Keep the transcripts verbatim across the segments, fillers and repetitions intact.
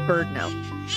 BirdNote.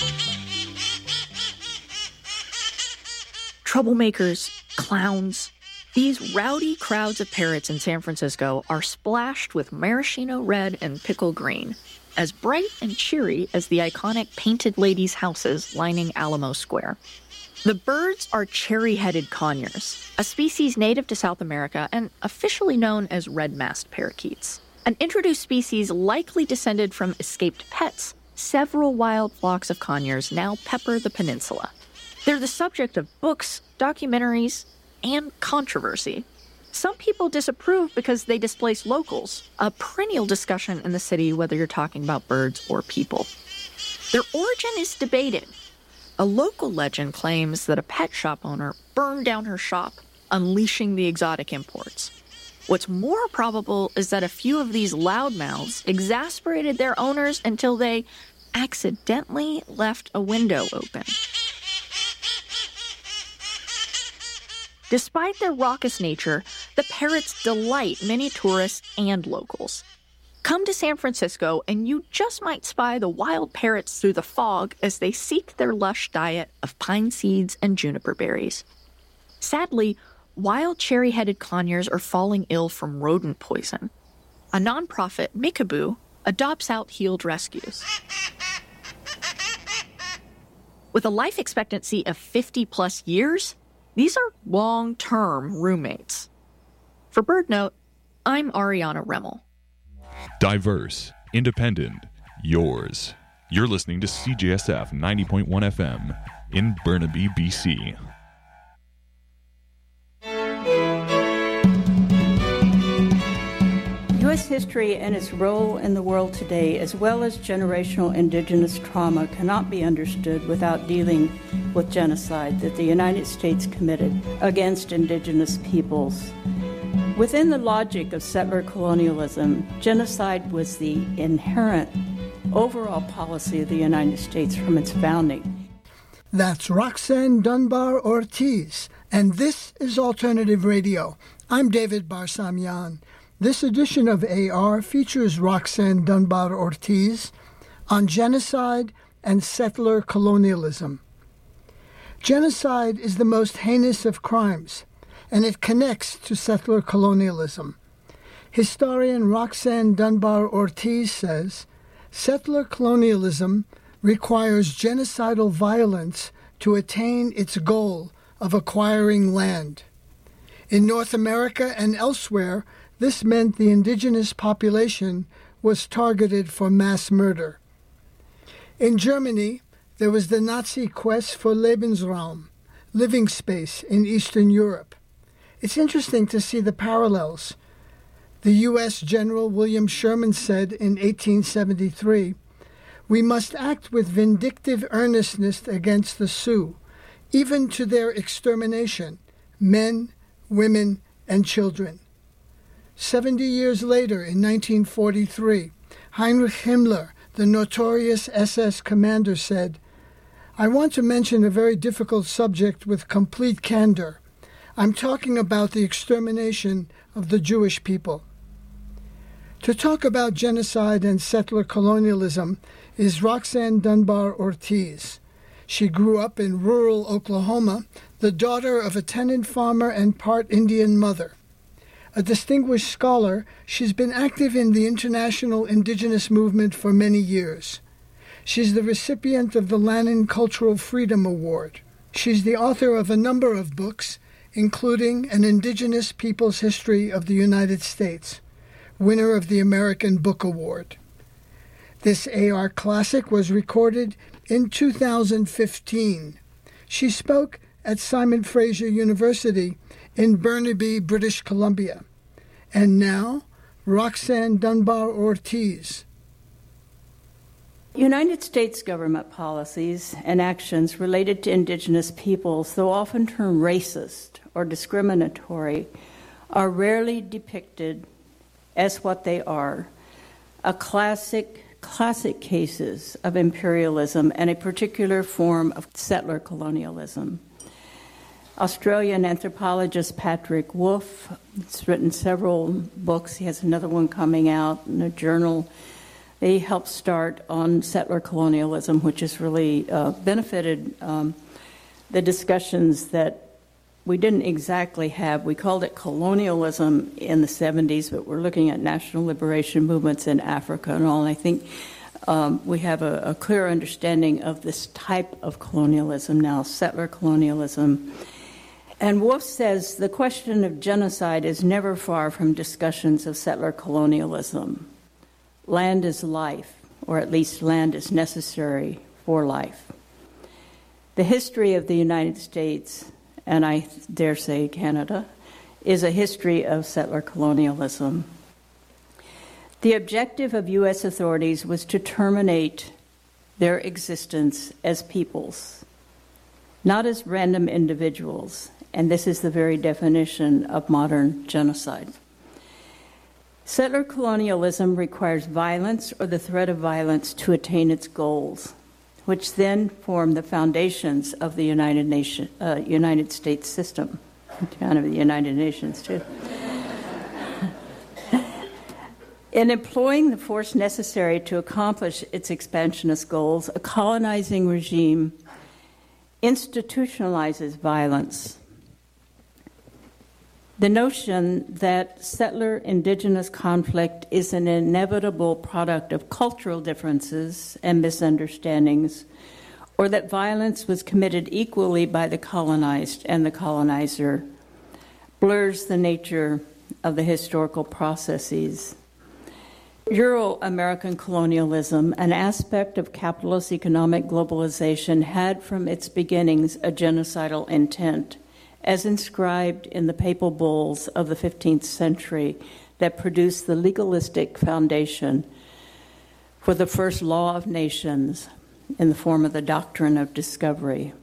Troublemakers, clowns, these rowdy crowds of parrots in San Francisco are splashed with maraschino red and pickle green, as bright and cheery as the iconic painted ladies' houses lining Alamo Square. The birds are cherry-headed conures, a species native to South America and officially known as red-masked parakeets. An introduced species likely descended from escaped pets, several wild flocks of conures now pepper the peninsula. They're the subject of books, documentaries, and controversy. Some people disapprove because they displace locals, a perennial discussion in the city whether you're talking about birds or people. Their origin is debated. A local legend claims that a pet shop owner burned down her shop, unleashing the exotic imports. What's more probable is that a few of these loudmouths exasperated their owners until they accidentally left a window open. Despite their raucous nature, the parrots delight many tourists and locals. Come to San Francisco and you just might spy the wild parrots through the fog as they seek their lush diet of pine seeds and juniper berries. Sadly, wild cherry-headed conures are falling ill from rodent poison. A nonprofit, Mikaboo, adopts out healed rescues. With a life expectancy of fifty plus years, these are long-term roommates. For BirdNote, I'm Ariana Remmel. Diverse, independent, yours. You're listening to C J S F ninety point one F M in Burnaby, B C. U S history and its role in the world today, as well as generational indigenous trauma, cannot be understood without dealing with genocide that the United States committed against indigenous peoples. Within the logic of settler colonialism, genocide was the inherent overall policy of the United States from its founding. That's Roxanne Dunbar Ortiz, and this is Alternative Radio. I'm David Barsamian. This edition of A R features Roxanne Dunbar Ortiz on genocide and settler colonialism. Genocide is the most heinous of crimes, and it connects to settler colonialism. Historian Roxanne Dunbar Ortiz says, settler colonialism requires genocidal violence to attain its goal of acquiring land. In North America and elsewhere, this meant the indigenous population was targeted for mass murder. In Germany, there was the Nazi quest for Lebensraum, living space in Eastern Europe. It's interesting to see the parallels. The U S General William Sherman said in eighteen seventy-three, "We must act with vindictive earnestness against the Sioux, even to their extermination, men, women, and children." Seventy years later, in nineteen forty-three, Heinrich Himmler, the notorious S S commander, said, "I want to mention a very difficult subject with complete candor. I'm talking about the extermination of the Jewish people." To talk about genocide and settler colonialism is Roxanne Dunbar Ortiz. She grew up in rural Oklahoma, the daughter of a tenant farmer and part Indian mother. A distinguished scholar, she's been active in the international indigenous movement for many years. She's the recipient of the Lannan Cultural Freedom Award. She's the author of a number of books, including An Indigenous People's History of the United States, winner of the American Book Award. This A R classic was recorded in two thousand fifteen. She spoke at Simon Fraser University in Burnaby, British Columbia. And now, Roxanne Dunbar Ortiz. United States government policies and actions related to indigenous peoples, though often termed racist or discriminatory, are rarely depicted as what they are, a classic, classic cases of imperialism and a particular form of settler colonialism. Australian anthropologist Patrick Wolf has written several books. He has another one coming out in a journal He helped start on settler colonialism, which has really uh, benefited um, the discussions that we didn't exactly have. We called it colonialism in the seventies, but we're looking at national liberation movements in Africa and all. And I think um, we have a, a clear understanding of this type of colonialism now, settler colonialism. And Wolf says the question of genocide is never far from discussions of settler colonialism. Land is life, or at least land is necessary for life. The history of the United States, and I dare say Canada, is a history of settler colonialism. The objective of U S authorities was to terminate their existence as peoples, not as random individuals, and this is the very definition of modern genocide. Settler colonialism requires violence or the threat of violence to attain its goals, which then form the foundations of the United Nation, uh, United States system, kind of the United Nations too. In employing the force necessary to accomplish its expansionist goals, a colonizing regime institutionalizes violence. The notion that settler-indigenous conflict is an inevitable product of cultural differences and misunderstandings, or that violence was committed equally by the colonized and the colonizer, blurs the nature of the historical processes. Euro-American colonialism, an aspect of capitalist economic globalization, had from its beginnings a genocidal intent, as inscribed in the papal bulls of the fifteenth century that produced the legalistic foundation for the first law of nations in the form of the doctrine of discovery.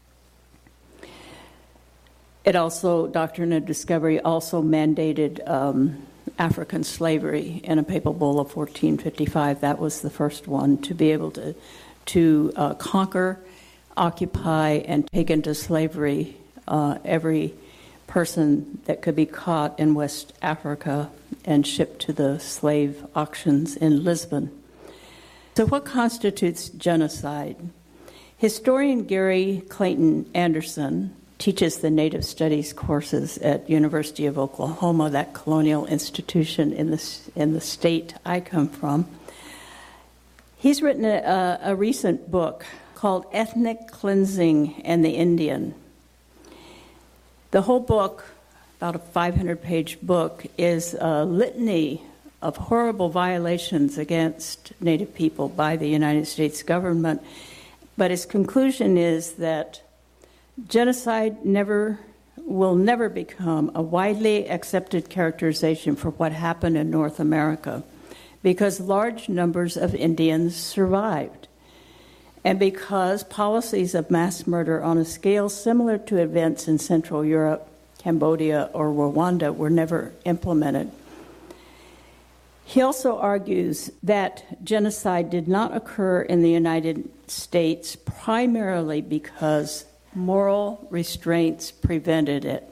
It also, doctrine of discovery also mandated um, African slavery in a papal bull of fourteen fifty-five. That was the first one to be able to, to uh, conquer, occupy, and take into slavery Uh, every person that could be caught in West Africa and shipped to the slave auctions in Lisbon. So what constitutes genocide? Historian Gary Clayton Anderson teaches the Native Studies courses at University of Oklahoma, that colonial institution in the, in the state I come from. He's written a, a recent book called Ethnic Cleansing and the Indian. The whole book, about a five hundred page book, is a litany of horrible violations against Native people by the United States government. But his conclusion is that genocide never will never become a widely accepted characterization for what happened in North America, because large numbers of Indians survived, and because policies of mass murder on a scale similar to events in Central Europe, Cambodia, or Rwanda were never implemented. He also argues that genocide did not occur in the United States primarily because moral restraints prevented it.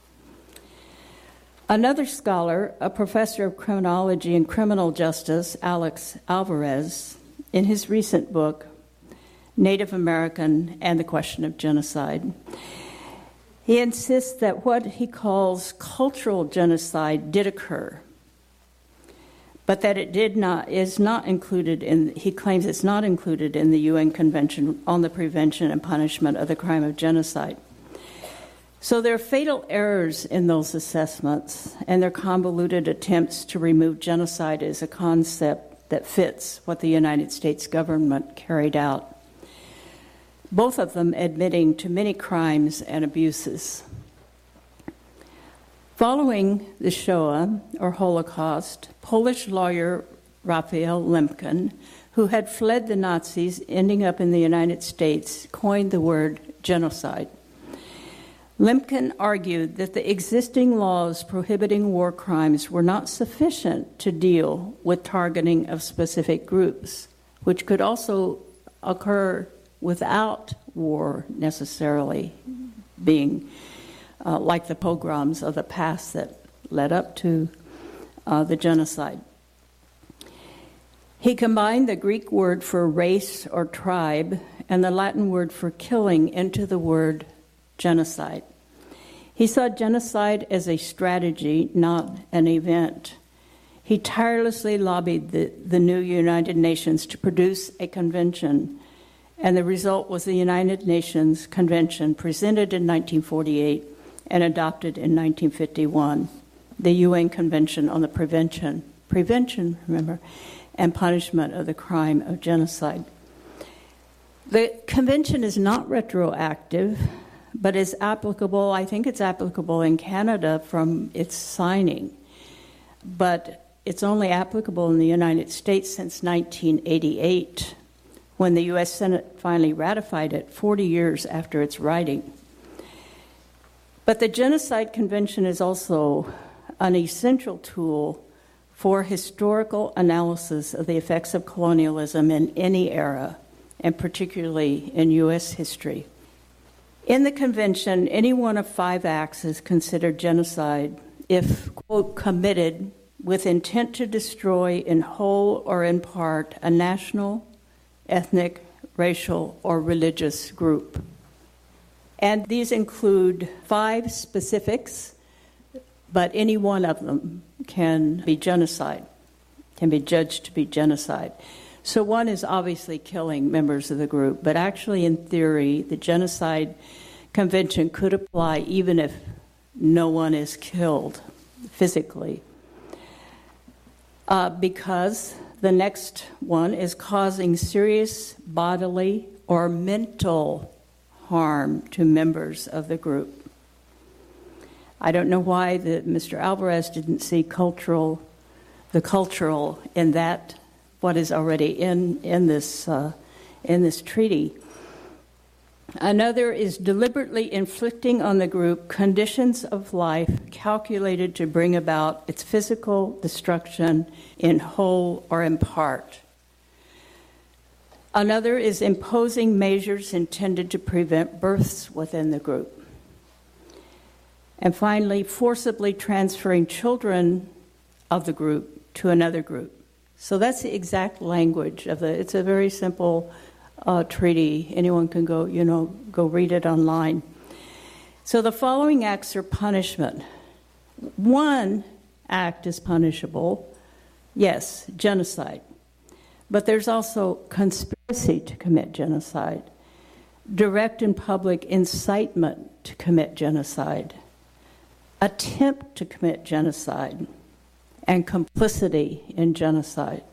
Another scholar, a professor of criminology and criminal justice, Alex Alvarez, in his recent book, Native American and the Question of Genocide, he insists that what he calls cultural genocide did occur, but that it did not is not included in, he claims it's not included in the U N Convention on the Prevention and Punishment of the Crime of Genocide. So there are fatal errors in those assessments, and their convoluted attempts to remove genocide as a concept that fits what the United States government carried out, both of them admitting to many crimes and abuses. Following the Shoah, or Holocaust, Polish lawyer Raphael Lemkin, who had fled the Nazis, ending up in the United States, coined the word genocide. Lemkin argued that the existing laws prohibiting war crimes were not sufficient to deal with targeting of specific groups, which could also occur without war necessarily being uh, like the pogroms of the past that led up to uh, the genocide. He combined the Greek word for race or tribe and the Latin word for killing into the word genocide. He saw genocide as a strategy, not an event. He tirelessly lobbied the, the new United Nations to produce a convention, and the result was the United Nations Convention presented in nineteen forty-eight and adopted in nineteen fifty-one, the U N Convention on the Prevention, prevention, remember, and punishment of the crime of genocide. The convention is not retroactive, but is applicable, I think it's applicable in Canada from its signing, but it's only applicable in the United States since nineteen eighty-eight, when the U S Senate finally ratified it forty years after its writing. But the Genocide Convention is also an essential tool for historical analysis of the effects of colonialism in any era, and particularly in U S history. In the convention, any one of five acts is considered genocide if, quote, committed with intent to destroy in whole or in part a national, ethnic, racial, or religious group. And these include five specifics, but any one of them can be genocide, can be judged to be genocide. So one is obviously killing members of the group, but actually in theory, the Genocide Convention could apply even if no one is killed physically. Uh, because the next one is causing serious bodily or mental harm to members of the group. I don't know why the, Mister Alvarez didn't see cultural, the cultural in that, what is already in, in, this, uh, in this treaty. Another is deliberately inflicting on the group conditions of life calculated to bring about its physical destruction in whole or in part. Another is imposing measures intended to prevent births within the group. And finally, forcibly transferring children of the group to another group. So that's the exact language of the, it's a very simple uh, treaty. Anyone can go, you know, go read it online. So the following acts are punishment. One act is punishable, yes, genocide. But there's also conspiracy to commit genocide, direct and public incitement to commit genocide, attempt to commit genocide, and complicity in genocide.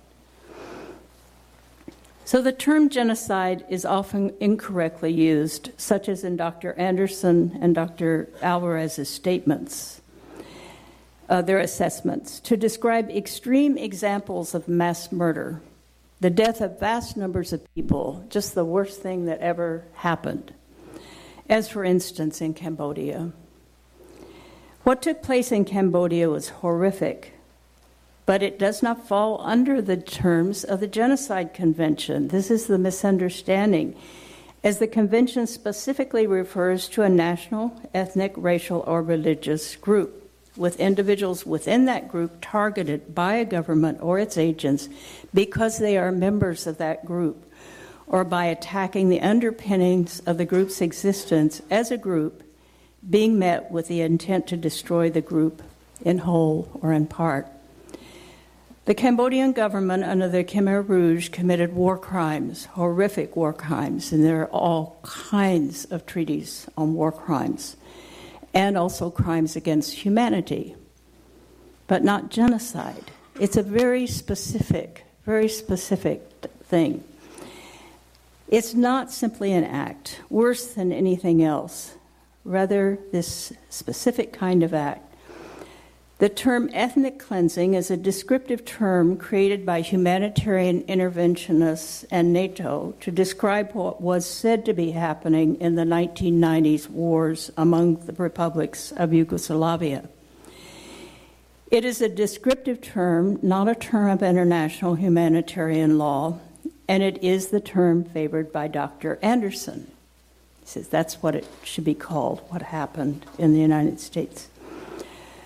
So the term genocide is often incorrectly used, such as in Doctor Anderson and Doctor Alvarez's statements, uh, their assessments, to describe extreme examples of mass murder, the death of vast numbers of people, just the worst thing that ever happened, as for instance in Cambodia. What took place in Cambodia was horrific, but it does not fall under the terms of the Genocide Convention. This is the misunderstanding, as the convention specifically refers to a national, ethnic, racial, or religious group, with individuals within that group targeted by a government or its agents because they are members of that group, or by attacking the underpinnings of the group's existence as a group, being met with the intent to destroy the group in whole or in part. The Cambodian government under the Khmer Rouge committed war crimes, horrific war crimes, and there are all kinds of treaties on war crimes, and also crimes against humanity, but not genocide. It's a very specific, very specific thing. It's not simply an act, worse than anything else, rather this specific kind of act. The term ethnic cleansing is a descriptive term created by humanitarian interventionists and NATO to describe what was said to be happening in the nineteen nineties wars among the republics of Yugoslavia. It is a descriptive term, not a term of international humanitarian law, and it is the term favored by Doctor Anderson. He says that's what it should be called, what happened in the United States.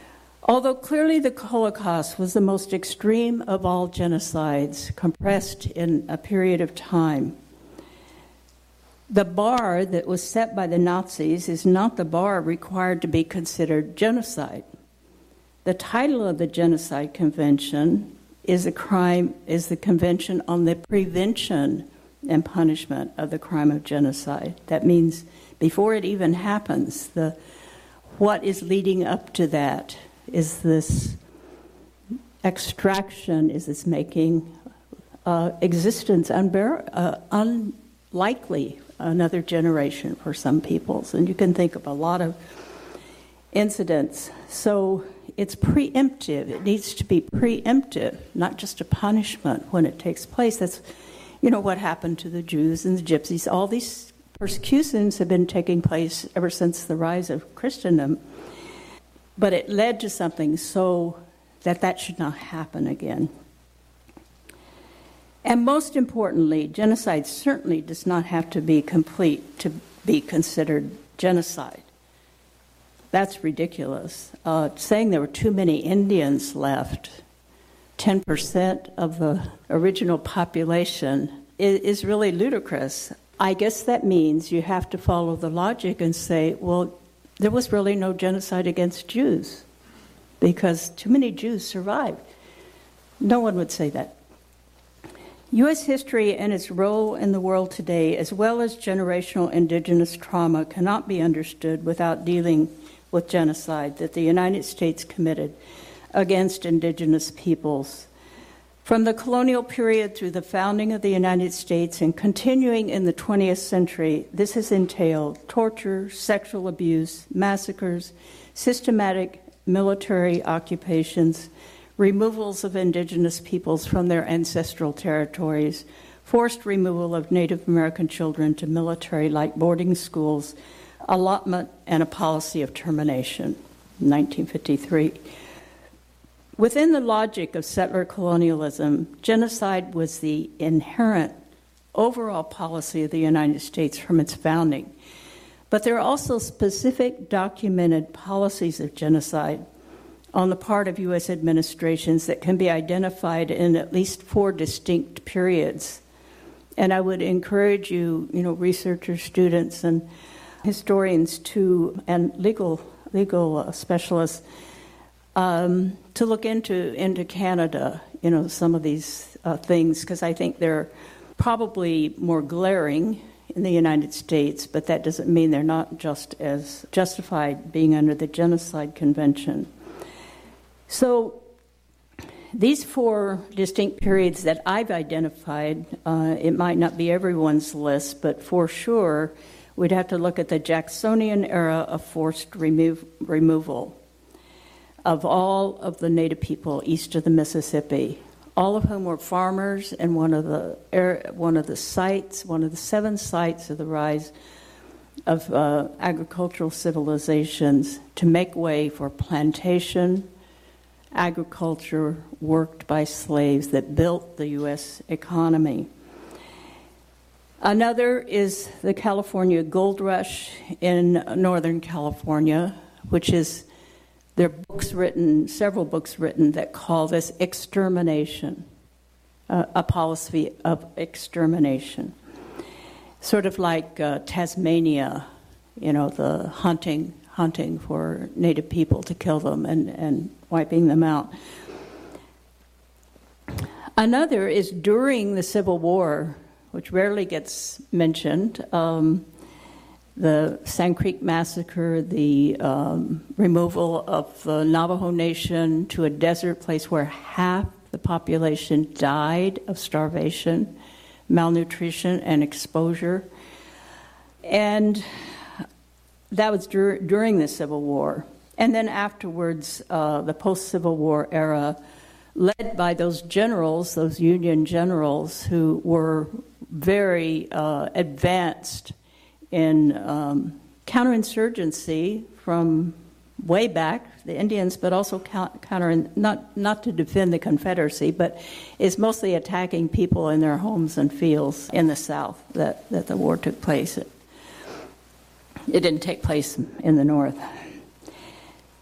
Although clearly the Holocaust was the most extreme of all genocides compressed in a period of time, the bar that was set by the Nazis is not the bar required to be considered genocide. The title of the Genocide Convention is a crime is the Convention on the Prevention and Punishment of the Crime of Genocide. That means before it even happens, the what is leading up to that is this extraction, is this making uh, existence unbear- uh, unlikely another generation for some peoples. And you can think of a lot of incidents. So it's preemptive. It needs to be preemptive, not just a punishment when it takes place. That's, you know, what happened to the Jews and the Gypsies. All these persecutions have been taking place ever since the rise of Christendom. But it led to something so that that should not happen again. And most importantly, genocide certainly does not have to be complete to be considered genocide. That's ridiculous. Uh, saying there were too many Indians left, ten percent of the original population, is, is really ludicrous. I guess that means you have to follow the logic and say, well, there was really no genocide against Jews because too many Jews survived. No one would say that. U S history and its role in the world today, as well as generational indigenous trauma, cannot be understood without dealing with genocide that the United States committed against indigenous peoples. From the colonial period through the founding of the United States and continuing in the twentieth century, this has entailed torture, sexual abuse, massacres, systematic military occupations, removals of indigenous peoples from their ancestral territories, forced removal of Native American children to military-like boarding schools, allotment, and a policy of termination, nineteen fifty-three. Within the logic of settler colonialism, genocide was the inherent overall policy of the United States from its founding. But there are also specific documented policies of genocide on the part of U S administrations that can be identified in at least four distinct periods. And I would encourage you, you know, researchers, students, and historians to, and legal legal uh, specialists, um, to look into into Canada, you know, some of these uh, things, because I think they're probably more glaring in the United States, but that doesn't mean they're not just as justified being under the Genocide Convention. So these four distinct periods that I've identified, uh, it might not be everyone's list, but for sure, we'd have to look at the Jacksonian era of forced remove, removal of all of the Native people east of the Mississippi, all of whom were farmers, and one of the one of the sites, one of the seven sites of the rise of uh, agricultural civilizations to make way for plantation agriculture worked by slaves that built the U S economy. Another is the California Gold Rush in Northern California, which is, there are books written, several books written that call this extermination, uh, a policy of extermination. Sort of like uh, Tasmania, you know, the hunting hunting for Native people to kill them and, and wiping them out. Another is during the Civil War, which rarely gets mentioned, um, the Sand Creek Massacre, the um, removal of the Navajo Nation to a desert place where half the population died of starvation, malnutrition, and exposure. And that was dur- during the Civil War. And then afterwards, uh, the post-Civil War era, led by those generals, those Union generals who were very uh, advanced in um, counterinsurgency from way back, the Indians, but also counter, not, not to defend the Confederacy, but is mostly attacking people in their homes and fields in the South that, that the war took place. It, it didn't take place in the North.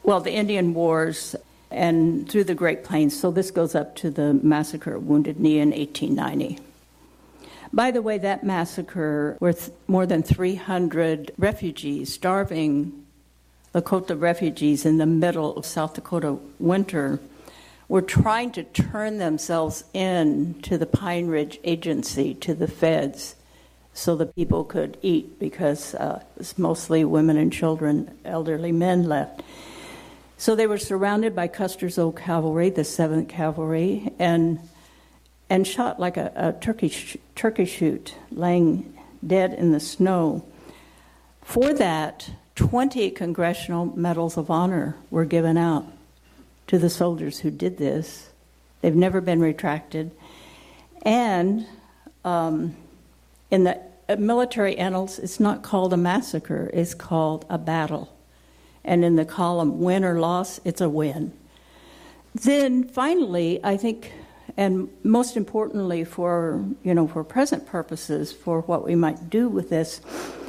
well, the Indian Wars and through the Great Plains. So this goes up to the massacre at Wounded Knee in eighteen ninety. By the way, that massacre, with more than three hundred refugees, starving Lakota refugees in the middle of South Dakota winter, were trying to turn themselves in to the Pine Ridge Agency, to the feds, so the people could eat, because uh, it was mostly women and children, elderly men left. So they were surrounded by Custer's Old Cavalry, the seventh Cavalry, and and shot like a, a turkey sh- turkey shoot, laying dead in the snow. For that, twenty Congressional Medals of Honor were given out to the soldiers who did this. They've never been retracted. And um, in the military annals, it's not called a massacre, it's called a battle. And in the column win or loss, it's a win. Then finally, I think, and most importantly for, you know, for present purposes, for what we might do with this,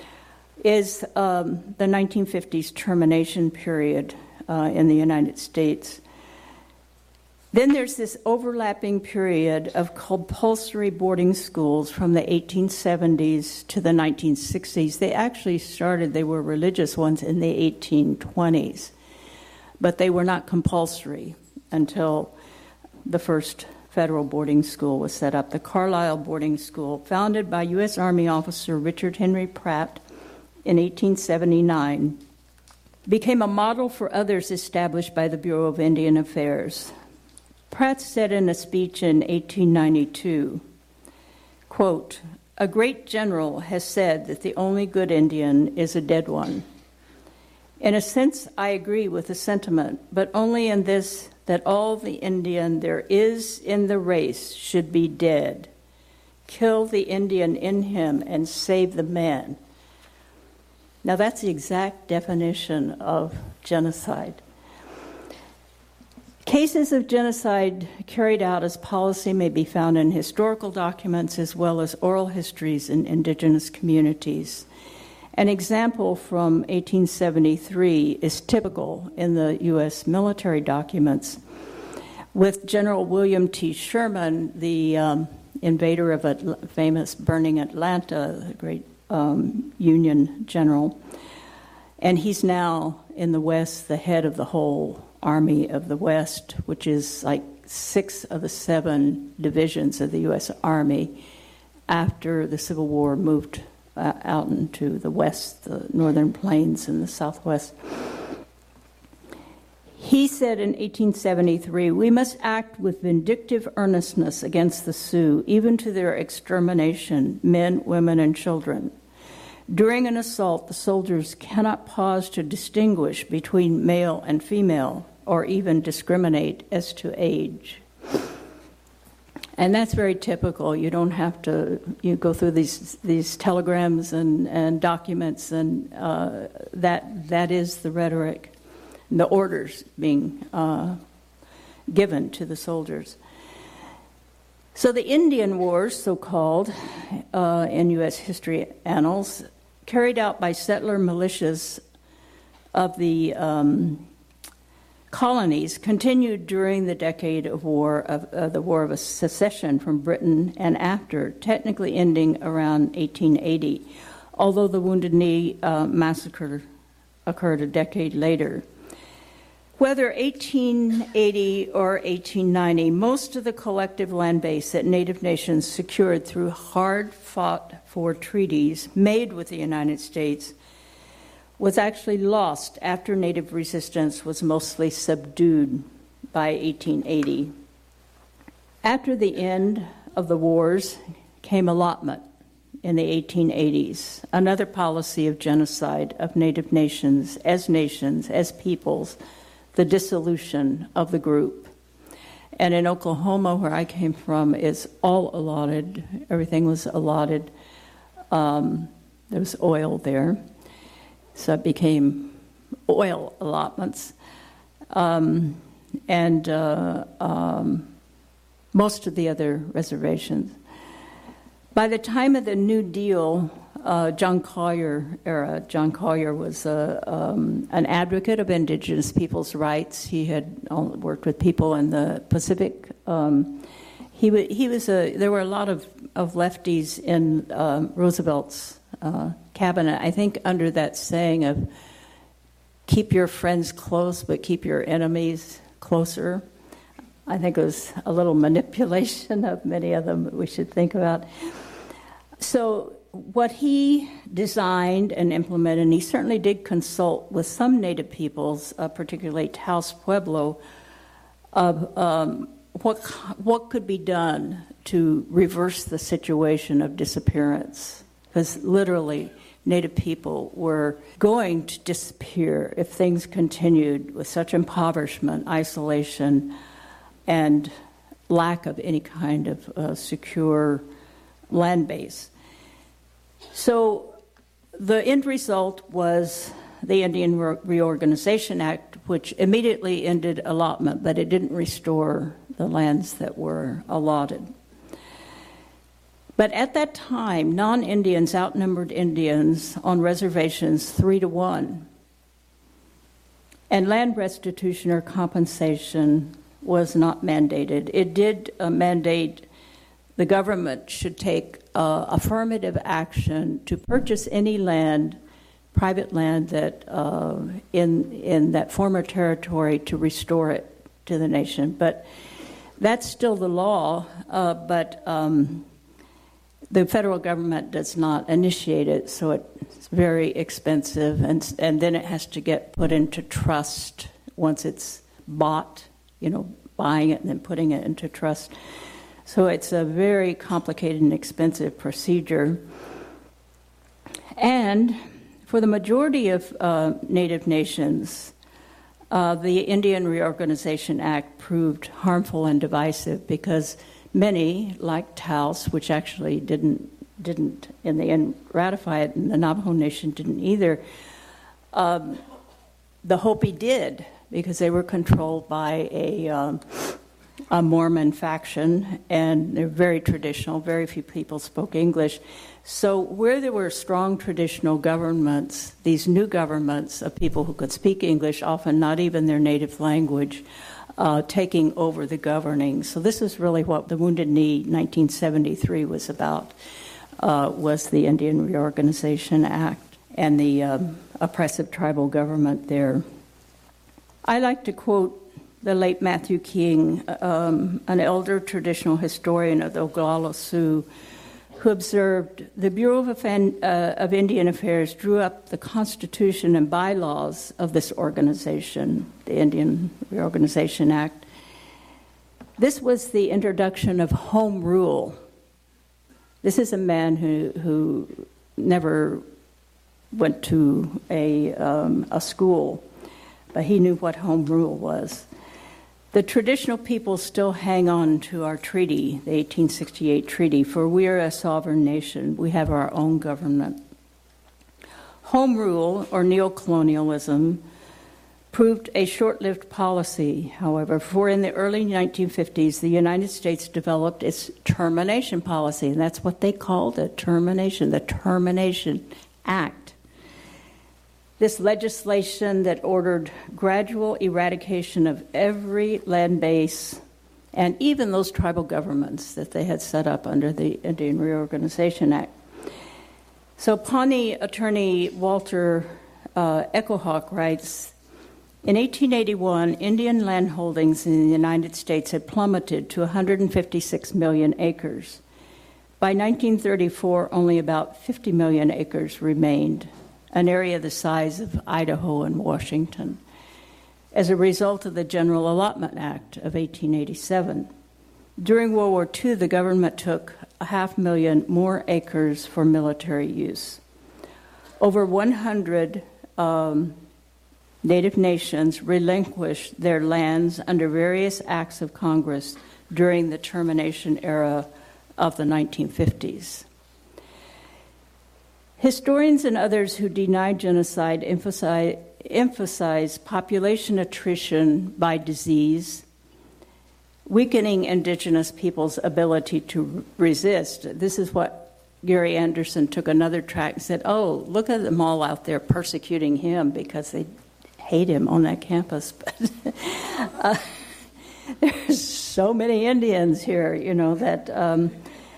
is um, the nineteen fifties termination period uh, in the United States. Then there's this overlapping period of compulsory boarding schools from the eighteen seventies to the nineteen sixties. They actually started, they were religious ones in the eighteen twenties, but they were not compulsory until the first federal boarding school was set up. The Carlisle Boarding School, founded by U S Army officer Richard Henry Pratt in eighteen seventy-nine, became a model for others established by the Bureau of Indian Affairs. Pratt said in a speech in eighteen ninety-two, quote, "A great general has said that the only good Indian is a dead one. In a sense, I agree with the sentiment, but only in this, that all the Indian there is in the race should be dead. Kill the Indian in him and save the man." Now that's the exact definition of genocide. Cases of genocide carried out as policy may be found in historical documents as well as oral histories in indigenous communities. An example from eighteen seventy-three is typical in the U S military documents, with General William T. Sherman, the um, invader of a famous burning Atlanta, the great um, Union general, and he's now in the West the head of the whole Army of the West, which is like six of the seven divisions of the U S Army after the Civil War moved uh, out into the West, the Northern Plains and the Southwest. He said in eighteen seventy-three, "We must act with vindictive earnestness against the Sioux, even to their extermination, men, women, and children. During an assault, the soldiers cannot pause to distinguish between male and female, or even discriminate as to age." And that's very typical. You don't have to, you go through these these telegrams and, and documents, and uh, that that is the rhetoric, the orders being uh, given to the soldiers. So the Indian Wars, so-called, uh, in U S history annals, carried out by settler militias of the um, colonies, continued during the decade of war of uh, the War of Secession from Britain and after, technically ending around eighteen eighty, although the Wounded Knee uh, massacre occurred a decade later. Whether eighteen eighty or eighteen ninety, most of the collective land base that Native nations secured through hard-fought-for treaties made with the United States was actually lost after Native resistance was mostly subdued by eighteen eighty. After the end of the wars came allotment in the eighteen eighties, another policy of genocide of Native nations as nations, as peoples, the dissolution of the group. And in Oklahoma, where I came from, it's all allotted. Everything was allotted. Um, there was oil there. So it became oil allotments. Um, and uh, um, most of the other reservations. By the time of the New Deal, uh, John Collier era. John Collier was a, um, an advocate of indigenous peoples' rights. He had worked with people in the Pacific. Um, he, w- he was a. There were a lot of, of lefties in uh, Roosevelt's uh, cabinet. I think under that saying of "keep your friends close, but keep your enemies closer." I think it was a little manipulation of many of them that we should think about. So what he designed and implemented, and he certainly did consult with some native peoples, uh, particularly Taos Pueblo, of um, what what could be done to reverse the situation of disappearance. Because literally, native people were going to disappear if things continued with such impoverishment, isolation, and lack of any kind of uh, secure land base. So the end result was the Indian Re- Reorganization Act, which immediately ended allotment, but it didn't restore the lands that were allotted. But at that time, non-Indians outnumbered Indians on reservations three to one. And land restitution or compensation was not mandated. It did uh, mandate the government should take uh, affirmative action to purchase any land, private land that uh, in in that former territory to restore it to the nation. But that's still the law. Uh, but um, the federal government does not initiate it, so it's very expensive, and and then it has to get put into trust once it's bought. You know, buying it and then putting it into trust. So it's a very complicated and expensive procedure. And for the majority of uh, Native nations, uh, the Indian Reorganization Act proved harmful and divisive because many, like Taos, which actually didn't didn't in the end ratify it, and the Navajo Nation didn't either, um, the Hopi did, because they were controlled by a, um, a Mormon faction, and they're very traditional. Very few people spoke English. So where there were strong traditional governments, these new governments of people who could speak English, often not even their native language, uh, taking over the governing. So this is really what the Wounded Knee nineteen seventy-three was about, uh, was the Indian Reorganization Act and the um, oppressive tribal government there. I like to quote the late Matthew King, um, an elder traditional historian of the Oglala Sioux, who observed, the Bureau of, Offend, uh, of Indian Affairs drew up the constitution and bylaws of this organization, the Indian Reorganization Act. This was the introduction of home rule. This is a man who, who never went to a, um, a school, but he knew what home rule was. The traditional peoples still hang on to our treaty, the eighteen sixty-eight treaty, for we are a sovereign nation. We have our own government. Home rule, or neocolonialism, proved a short-lived policy, however, for in the early nineteen fifties, the United States developed its termination policy, and that's what they called it, termination, the Termination Act. This legislation that ordered gradual eradication of every land base and even those tribal governments that they had set up under the Indian Reorganization Act. So Pawnee attorney Walter uh, Echohawk writes, in eighteen eighty-one, Indian land holdings in the United States had plummeted to one hundred fifty-six million acres. By nineteen thirty-four, only about fifty million acres remained, an area the size of Idaho and Washington, as a result of the General Allotment Act of eighteen eighty-seven. During World War Two, the government took a half million more acres for military use. Over one hundred um, Native nations relinquished their lands under various acts of Congress during the termination era of the nineteen fifties. Historians and others who deny genocide emphasize, emphasize population attrition by disease, weakening indigenous peoples' ability to resist. This is what Gary Anderson took another track and said, oh, look at them all out there persecuting him because they hate him on that campus. But uh, there's so many Indians here, you know, that um,